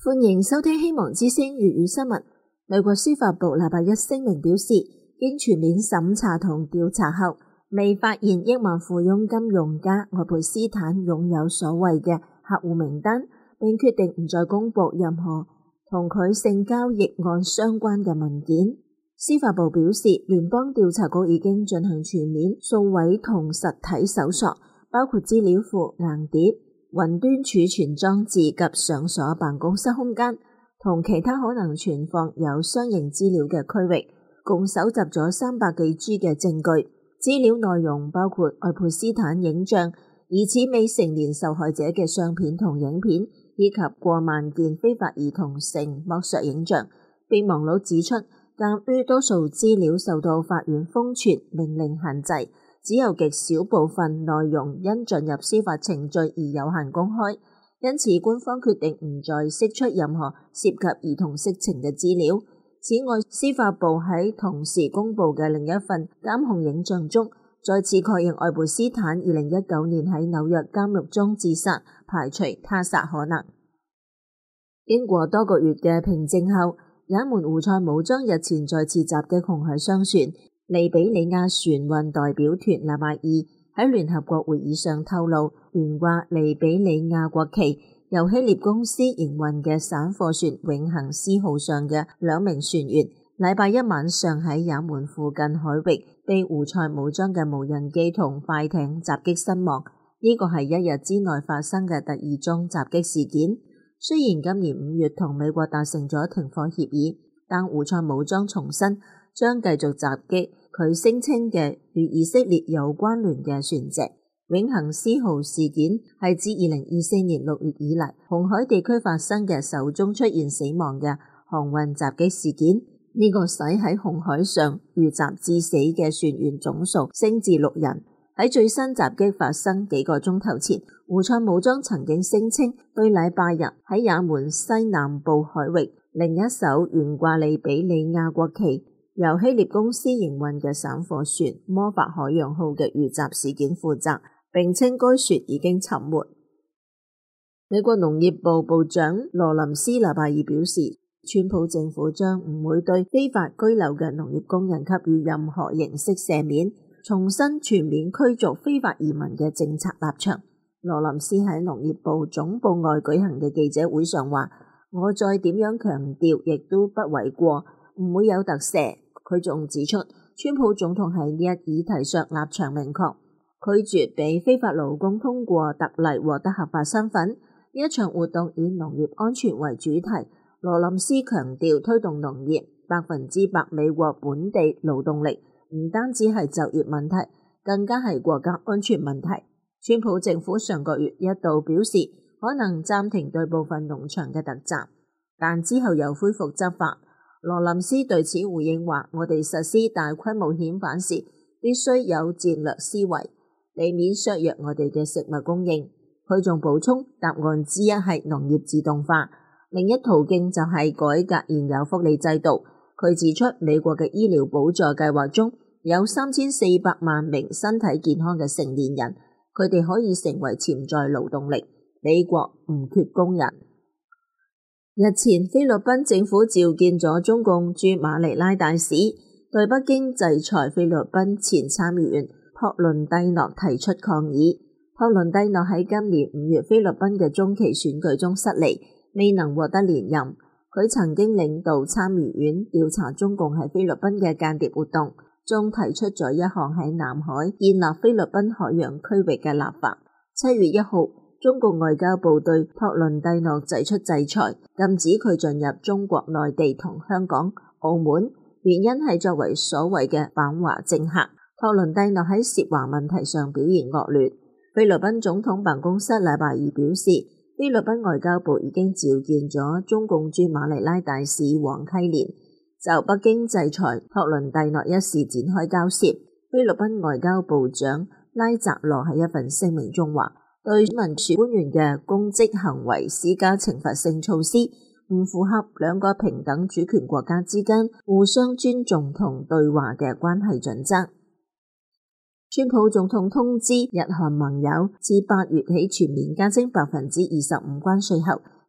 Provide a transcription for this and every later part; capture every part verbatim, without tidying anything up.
歡迎收聽希望之聲粵語新聞。美國司法部禮拜一聲明表示，經全面審查同調查後，未發現億萬富翁金融家愛培斯坦擁有所謂嘅客戶名單，並決定唔再公布任何同佢性交易案相關嘅文件。司法部表示，聯邦調查局已經進行全面數位同實體搜索，包括資料庫、硬碟、雲端儲存裝置及上鎖辦公室空間同其他可能存放有相應資料嘅區域，共搜集咗三百幾 G 嘅證據。資料內容包括愛培斯坦影像、疑似未成年受害者嘅相片同影片，以及過萬件非法兒童性剝削影像。備忘錄指出，鑒於多數資料受到法院封存命令限制，只有極少部分內容因進入司法程序而有限公開，因此官方決定唔再釋出任何涉及兒童色情嘅資料。此外，司法部喺同時公布嘅另一份監控影像中，再次確認愛培斯坦二零一九年喺紐約監獄中自殺，排除他殺可能。經過多個月嘅平靜後，也門胡塞武裝日前再次襲擊紅海商船利比里亞船運代表團禮拜二喺聯合國會議上透露，懸掛利比里亞國旗由希臘公司營運嘅散貨船永恆絲號上嘅兩名船員，禮拜一晚上喺也門附近海域被胡塞武裝嘅無人機同快艇襲擊身亡。呢個係一日之內發生嘅第二宗襲擊事件。雖然今年五月同美國達成咗停火協議，但胡塞武裝重申將繼續襲擊佢聲稱嘅與以色列有關聯嘅船隻。永恆絲號事件係自二零二四年六月以嚟紅海地區發生嘅首宗出現死亡嘅航運襲擊事件。呢、這個使喺紅海上遇襲致死嘅船員總數升至六人。喺最新襲擊發生幾個鐘頭前，胡塞武裝曾經聲稱對禮拜日喺也門西南部海域另一艘懸掛利比里亞國旗由希臘公司營運嘅散貨船魔法海洋號嘅遇襲事件負責，並稱該船已經沉沒。美國農業部部長羅林斯禮拜二表示，川普政府將唔會對非法居留嘅農業工人給予任何形式赦免，重新全面驅逐非法移民嘅政策立場。羅林斯喺農業部總部外舉行嘅記者會上話，我再點樣強調亦都不為過，唔會有特赦。佢仲指出，川普總統喺呢一議題上立場明確，拒絕俾非法勞工通過特例獲得合法身份。呢一場活動以農業安全為主題，羅林斯強調推動農業百分之百美國本地勞動力，唔單止係就業問題，更加係國家安全問題。川普政府上個月一度表示可能暫停對部分農場嘅突襲，但之後又恢復執法。羅林斯對此回應話，我哋實施大規模遣返時必須有戰略思維，避免削弱我哋嘅食物供應。佢仲補充，答案之一係農業自動化，另一途徑就係改革現有福利制度。佢指出，美國嘅醫療補助計劃中有三千四百萬名身體健康嘅成年人，佢哋可以成為潛在勞動力。美國唔缺工人。日前，菲律賓政府召見咗中共駐馬尼拉大使，對北京制裁菲律賓前參議員托倫蒂諾提出抗議。托倫蒂諾喺今年五月菲律賓嘅中期選舉中失利，未能獲得連任。佢曾經領導參議院調查中共喺菲律賓嘅間諜活動，仲提出咗一項喺南海建立菲律賓海洋區域嘅立法。七月一號，中共外交部對托倫蒂諾祭出制裁，禁止佢進入中國內地同香港、澳門，原因係作為所謂嘅反華政客。托倫蒂諾喺涉華問題上表現惡劣。菲律賓總統辦公室禮拜二表示，菲律賓外交部已經召見咗中共駐馬尼拉大使黃溪連，就北京制裁托倫蒂諾一事展開交涉。菲律賓外交部長拉扎羅喺一份聲明中話，對民署官員嘅公職行為施加懲罰性措施，唔符合兩個平等主權國家之間互相尊重同對話嘅關係準則。川普總統通知日韓盟友，自八月起全面加徵百分之二十五關稅後，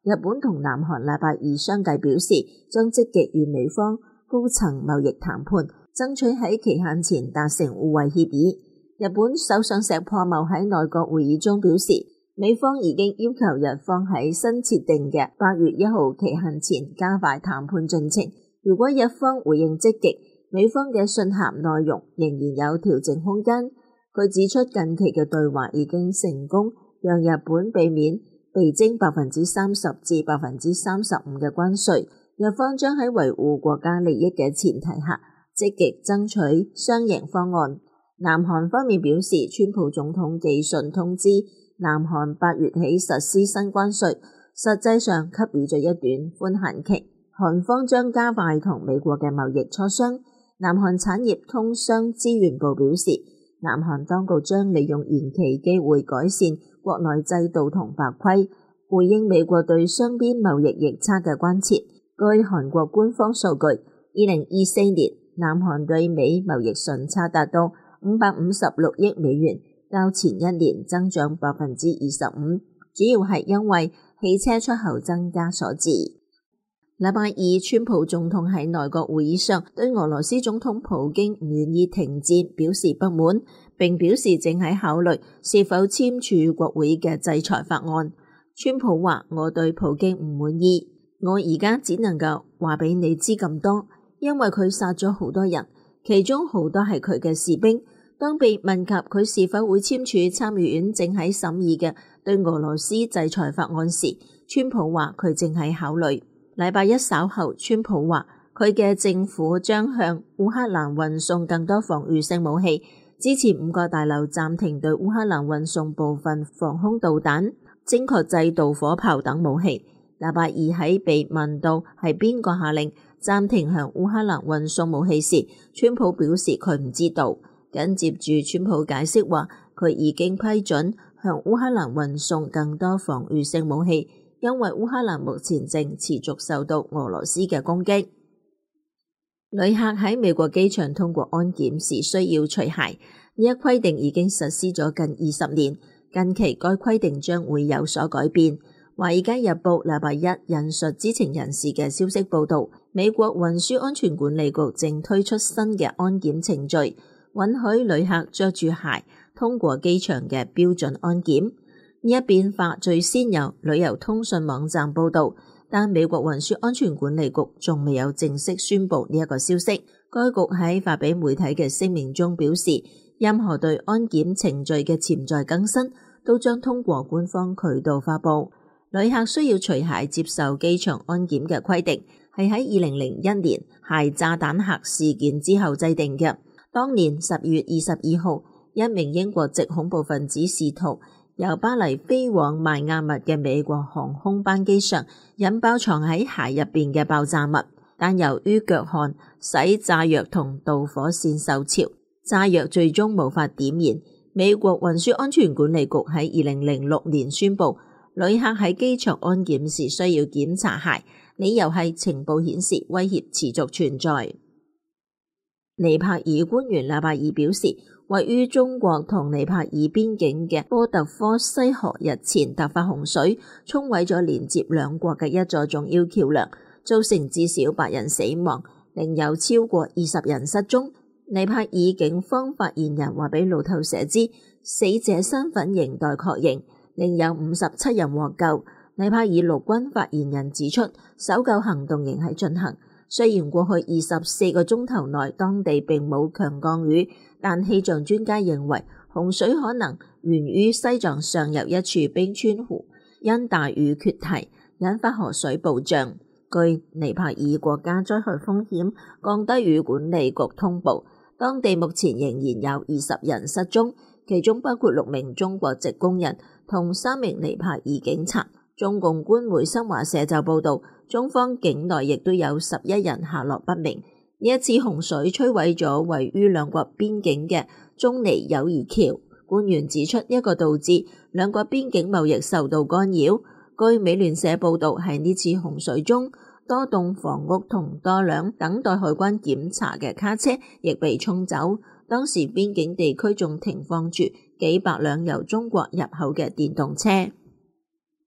日本同南韓禮拜二相繼表示，將積極與美方高層貿易談判，爭取喺期限前達成互惠協議。日本首相石破茂喺內閣會議中表示，美方已經要求日方喺新設定嘅八月一號期限前加快談判進程。如果日方回應積極，美方嘅信函內容仍然有調整空間。佢指出，近期嘅對話已經成功，讓日本避免被徵百分之三十至百分之三十五嘅關稅。日方將喺維護國家利益嘅前提下，積極爭取雙贏方案。南韓方面表示，川普總統寄信通知南韓八月起實施新關稅，實際上給予咗一段寬限期。韓方將加快同美國嘅貿易磋商。南韓產業通商資源部表示，南韓當局將利用延期機會改善國內制度同法規，回應美國對雙邊貿易逆差嘅關切。據韓國官方數據，二零二四年南韓對美貿易順差達到五百五十六億美元，較前一年增長百分之二十五，主要係因為汽車出口增加所致。禮拜二，川普總統喺內閣會議上對俄羅斯總統普京唔願意停戰表示不滿，並表示正喺考慮是否簽署國會嘅制裁法案。川普話：我對普京唔滿意，我而家只能夠話俾你知咁多，因為佢殺咗好多人，其中好多係佢嘅士兵。當被問及佢是否會簽署參議院正喺審議嘅對俄羅斯制裁法案時，川普話佢正喺考慮。禮拜一稍後，川普話佢嘅政府將向烏克蘭運送更多防禦性武器，之前五個大樓暫停對烏克蘭運送部分防空導彈、精確制導火炮等武器。禮拜二喺被問到係邊個下令暫停向烏克蘭運送武器時，川普表示佢唔知道。緊接住，川普解釋話佢已經批准向烏克蘭運送更多防禦性武器，因為烏克蘭目前正持續受到俄羅斯嘅攻擊。旅客喺美國機場通過安檢時需要除鞋，呢一規定已經實施咗近二十年。近期該規定將會有所改變。華爾街日報禮拜一引述知情人士嘅消息報道，美國運輸安全管理局正推出新嘅安檢程序，允許旅客着住鞋通過機場嘅標準安檢。呢一變化最先由旅遊通訊網站報道，但美國運輸安全管理局仲未有正式宣布呢一個消息。該局喺發俾媒體嘅聲明中表示，任何對安檢程序嘅潛在更新都將通過官方渠道發布。旅客需要除鞋接受機場安檢嘅規定係喺二零零一年鞋炸彈客事件之後制定嘅。當年十月二十二號，一名英國籍恐怖分子試圖由巴黎飛往邁阿密嘅美國航空班機上引爆藏喺鞋入邊嘅爆炸物，但由於腳汗使炸藥同導火線受潮，炸藥最終無法點燃。美國運輸安全管理局喺二零零六年宣布，旅客喺機場安檢時需要檢查鞋，理由係情報顯示威脅持續存在。尼泊爾官員禮拜二表示，位於中國同尼泊爾邊境嘅波特科西河日前突發洪水，沖毀咗連接兩國嘅一座重要橋樑，造成至少八人死亡，另有超過二十人失蹤。尼泊爾警方發言人話俾路透社知，死者身份仍待確認，另有五十七人獲救。尼泊爾陸軍發言人指出，搜救行動仍喺進行。雖然過去二十四個鐘頭內當地並冇強降雨，但氣象專家認為洪水可能源於西藏上游一處冰川湖因大雨決堤，引發河水暴漲。據尼泊爾國家災害風險降低與管理局通報，當地目前仍然有二十人失蹤，其中包括六名中國籍工人同三名尼泊爾警察。中共官媒新華社就報道，中方境內亦都有十一人下落不明。呢一次洪水摧毀咗位於兩國邊境嘅中尼友誼橋，官員指出，一個導致兩國邊境貿易受到干擾。據美聯社報道，喺呢次洪水中，多棟房屋同多輛等待海關檢查嘅卡車亦被沖走。當時邊境地區仲停放住幾百輛由中國入口嘅電動車。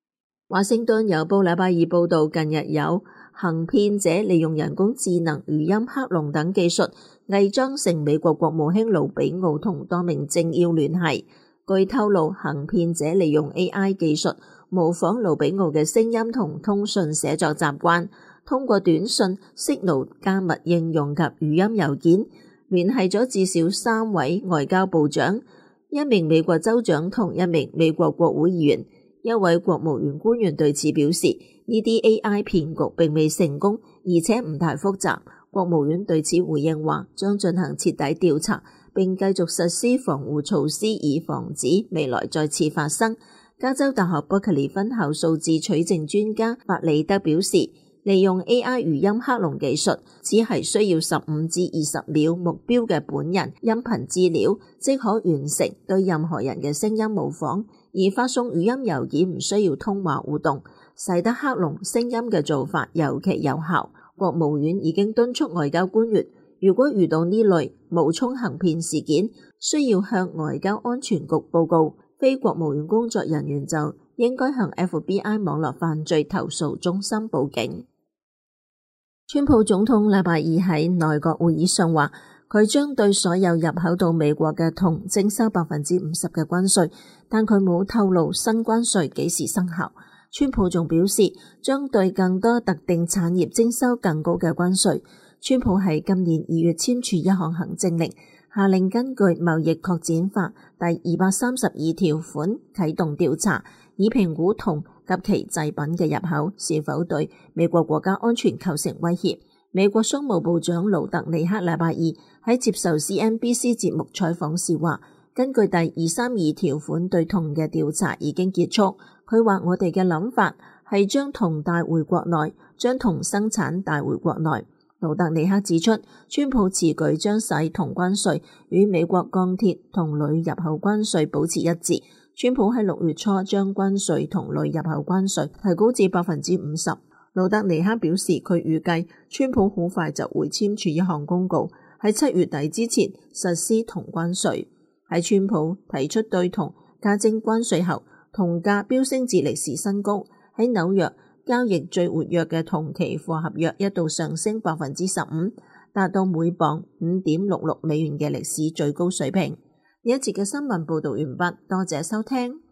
華盛頓郵報禮拜二報道，近日有行騙者利用人工智能、語音克隆等技術，偽裝成美國國務卿盧比奧同多名政要聯繫。據透露，行騙者利用 A I 技術模仿盧比奧嘅聲音同通訊寫作習慣，通過短信、Signal 加密應用及語音郵件聯繫咗至少三位外交部長、一名美國州長同一名美國國會議員。一位國務院官員對此表示，呢啲 A I 騙局並未成功，而且唔太複雜。國務院對此回應話，將進行徹底調查，並繼續實施防護措施，以防止未來再次發生。加州大學伯克利分校數字取證專家法里德表示，利用 A I 語音克隆技術，只係需要十五至二十秒目標嘅本人音頻資料，即可完成對任何人嘅聲音模仿。而發送語音郵件唔需要通話互動，使得克隆聲音嘅做法尤其有效。國務院已經敦促外交官員，如果遇到呢類冒充行騙事件，需要向外交安全局報告。非國務院工作人員就應該向 F B I 網絡犯罪投訴中心報警。川普總統禮拜二喺內閣會議上話，佢將對所有入口到美國嘅銅徵收百分之五十嘅關稅，但佢冇透露新關稅幾時生效。川普仲表示，將對更多特定產業徵收更高嘅關稅。川普喺今年二月簽署一項行政令，下令根據貿易擴展法第二百三十二條款啟動調查，以評估銅及其製品嘅入口是否對美國國家安全構成威脅。美國商務部長盧特尼克禮拜二喺接受 C N B C 節目採訪時話，根據第二三二條款對銅嘅調查已經結束。佢話，我哋嘅諗法係將銅帶回國內，將銅生產帶回國內。盧特尼克指出，川普此舉將使銅關稅與美國鋼鐵同鋁入口關稅保持一致。川普喺六月初將關稅同鋁入口關稅提高至百分之五十。盧特尼克表示，佢預計川普好快就會簽署一項公告，喺七月底之前實施銅關稅。喺川普提出對銅加徵關稅後，銅價飆升至歷史新高。喺紐約交易最活躍嘅銅期貨合約一度上升百分之十五，達到每磅五點六六美元嘅歷史最高水平。呢一節嘅新聞報道完畢，多謝收聽。